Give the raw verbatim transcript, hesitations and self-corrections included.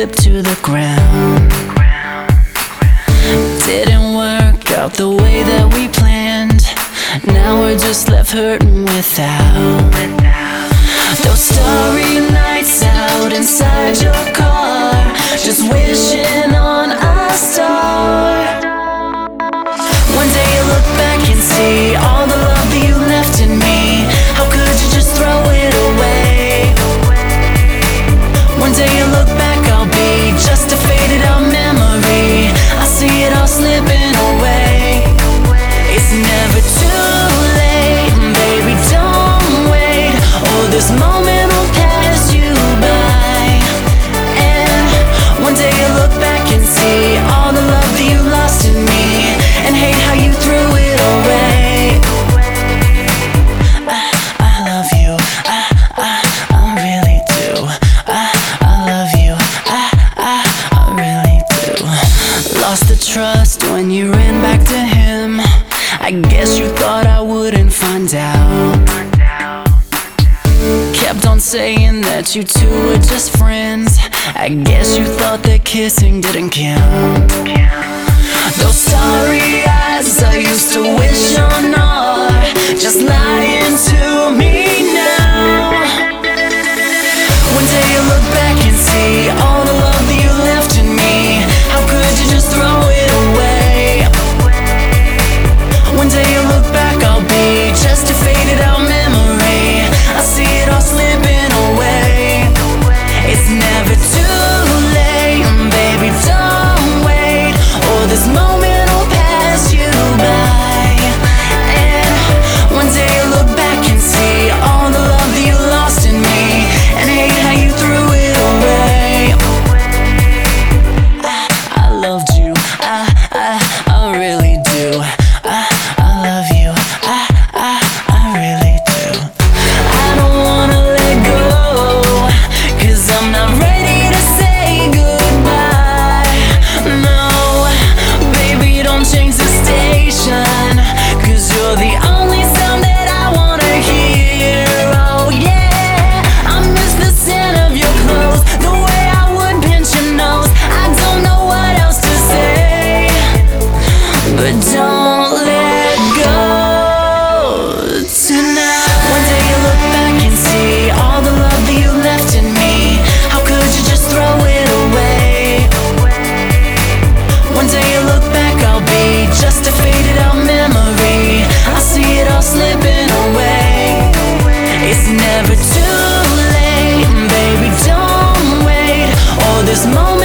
slip to the ground. Didn't work out the way that we planned. Now we're just left hurting without those starry nights out inside your car, just wishing on a star. One day you look back and see all the love that you left in me. How could you just throw it away? One day you look back, I'll be just a faded out memory. I see it all slipping away. It's never too late, baby, don't wait. Oh, this moment will pass you by. And one day you look back and see all the love that you lost in me, and hate how you threw it away. I, I love you, I, I, I really do. I, I love you, I, I, I really do. Lost the trust when you ran back to him. I guess you thought I wouldn't find out. Kept on saying that you two were just friends. I guess you thought that kissing didn't count. Those starry eyes I used to wish on are just lying to me now. One day you look back and see all the love that you left in me. How could you just throw it away? One day you look back, I'll be just a faded out memory. I see it all slipping away. It's never too late, baby, don't wait. Oh, this moment will pass you by. And one day you look back and see all the love that you lost in me, and hate how you threw it away. I, I loved you, I, I, I really do. I, I love you, I, I, I really do. I don't wanna let go, cause I'm not ready to say goodbye. No, baby, don't change the station, cause you're the only sound that I wanna hear. Oh yeah, I miss the scent of your clothes, the way I would pinch your nose. I don't know what else to say, but don't let go tonight. One day you look back and see all the love that you left in me. How could you just throw it away? One day you look back, I'll be just a faded out memory. I see it all slipping away. It's never too late, baby, don't wait. Oh, this moment